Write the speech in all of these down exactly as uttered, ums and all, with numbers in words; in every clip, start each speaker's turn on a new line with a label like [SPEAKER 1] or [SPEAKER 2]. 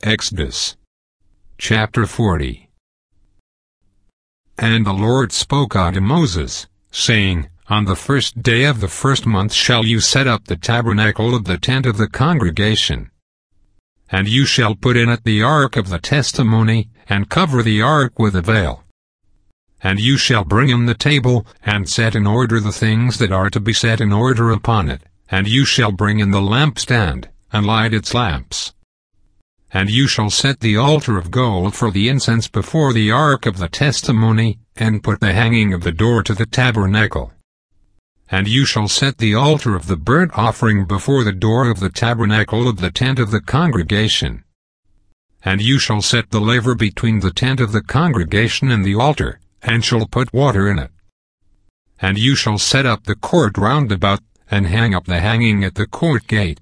[SPEAKER 1] Exodus chapter forty. And the Lord spoke unto Moses, saying, On the first day of the first month shall you set up the tabernacle of the tent of the congregation. And you shall put in it the ark of the testimony, and cover the ark with a veil. And you shall bring in the table, and set in order the things that are to be set in order upon it, and you shall bring in the lampstand, and light its lamps. And you shall set the altar of gold for the incense before the ark of the testimony, and put the hanging of the door to the tabernacle. And you shall set the altar of the burnt offering before the door of the tabernacle of the tent of the congregation. And you shall set the laver between the tent of the congregation and the altar, and shall put water in it. And you shall set up the court round about, and hang up the hanging at the court gate.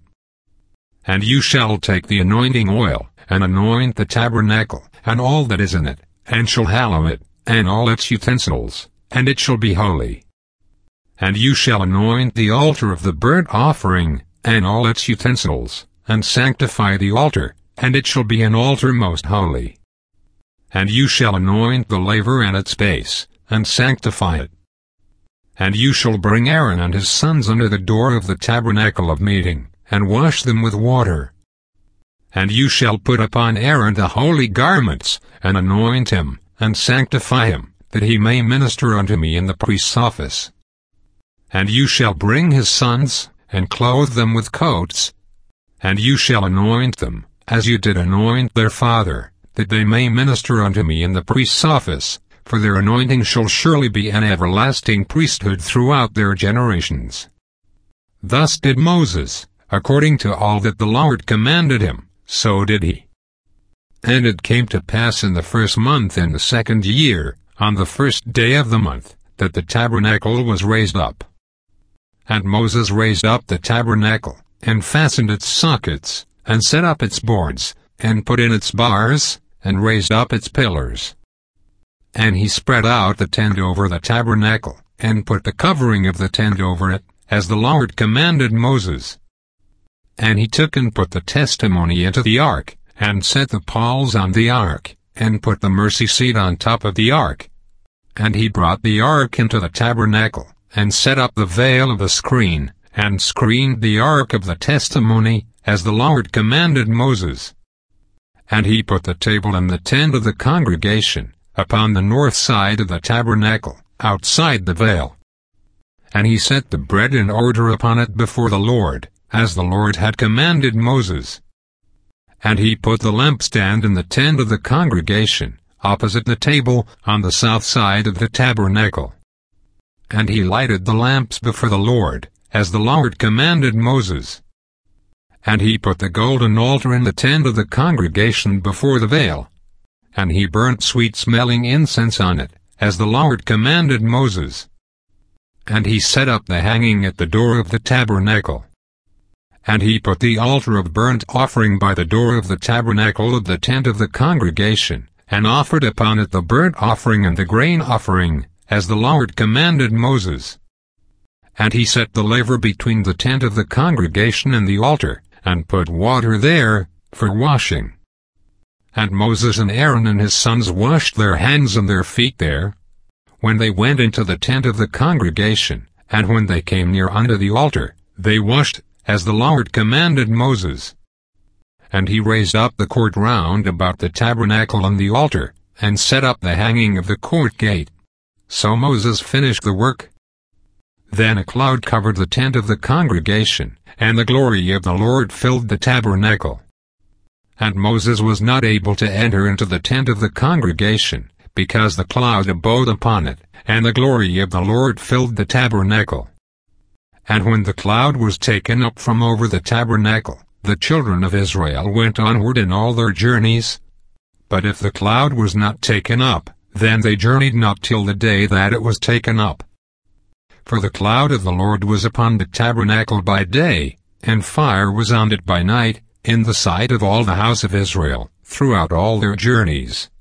[SPEAKER 1] And you shall take the anointing oil, and anoint the tabernacle, and all that is in it, and shall hallow it, and all its utensils, and it shall be holy. And you shall anoint the altar of the burnt offering, and all its utensils, and sanctify the altar, and it shall be an altar most holy. And you shall anoint the laver and its base, and sanctify it. And you shall bring Aaron and his sons under the door of the tabernacle of meeting, and wash them with water. And you shall put upon Aaron the holy garments, and anoint him, and sanctify him, that he may minister unto me in the priest's office. And you shall bring his sons, and clothe them with coats. And you shall anoint them, as you did anoint their father, that they may minister unto me in the priest's office, for their anointing shall surely be an everlasting priesthood throughout their generations. Thus did Moses, according to all that the Lord commanded him, so did he. And it came to pass in the first month in the second year, on the first day of the month, that the tabernacle was raised up. And Moses raised up the tabernacle, and fastened its sockets, and set up its boards, and put in its bars, and raised up its pillars. And he spread out the tent over the tabernacle, and put the covering of the tent over it, as the Lord commanded Moses. And he took and put the testimony into the ark, and set the palls on the ark, and put the mercy seat on top of the ark. And he brought the ark into the tabernacle, and set up the veil of the screen, and screened the ark of the testimony, as the Lord commanded Moses. And he put the table in the tent of the congregation, upon the north side of the tabernacle, outside the veil. And he set the bread in order upon it before the Lord, as the Lord had commanded Moses. And he put the lampstand in the tent of the congregation, opposite the table, on the south side of the tabernacle. And he lighted the lamps before the Lord, as the Lord commanded Moses. And he put the golden altar in the tent of the congregation before the veil. And he burnt sweet-smelling incense on it, as the Lord commanded Moses. And he set up the hanging at the door of the tabernacle. And he put the altar of burnt offering by the door of the tabernacle of the tent of the congregation, and offered upon it the burnt offering and the grain offering, as the Lord commanded Moses. And he set the laver between the tent of the congregation and the altar, and put water there, for washing. And Moses and Aaron and his sons washed their hands and their feet there, when they went into the tent of the congregation, and when they came near unto the altar, they washed, as the Lord commanded Moses. And he raised up the court round about the tabernacle and the altar, and set up the hanging of the court gate. So Moses finished the work. Then a cloud covered the tent of the congregation, and the glory of the Lord filled the tabernacle. And Moses was not able to enter into the tent of the congregation, because the cloud abode upon it, and the glory of the Lord filled the tabernacle. And when the cloud was taken up from over the tabernacle, the children of Israel went onward in all their journeys. But if the cloud was not taken up, then they journeyed not till the day that it was taken up. For the cloud of the Lord was upon the tabernacle by day, and fire was on it by night, in the sight of all the house of Israel, throughout all their journeys.